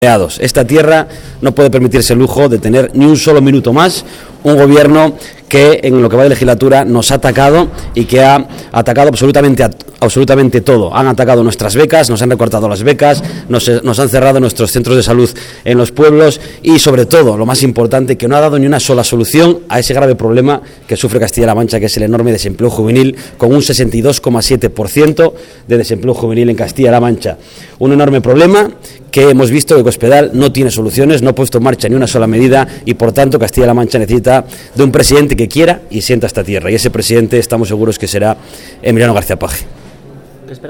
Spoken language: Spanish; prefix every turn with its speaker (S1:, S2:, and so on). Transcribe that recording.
S1: Esta tierra no puede permitirse el lujo de tener ni un solo minuto más un gobierno que en lo que va de legislatura nos ha atacado y que ha atacado absolutamente todo. Han atacado nuestras becas, nos han recortado las becas, nos han cerrado nuestros centros de salud en los pueblos y, sobre todo, lo más importante, que no ha dado ni una sola solución a ese grave problema que sufre Castilla-La Mancha, que es el enorme desempleo juvenil, con un 62,7% de desempleo juvenil en Castilla-La Mancha. Un enorme problema que hemos visto que Cospedal no tiene soluciones, no ha puesto en marcha ni una sola medida y, por tanto, Castilla-La Mancha necesita de un presidente que quiera y sienta esta tierra. Y ese presidente estamos seguros que será Emiliano García Paje.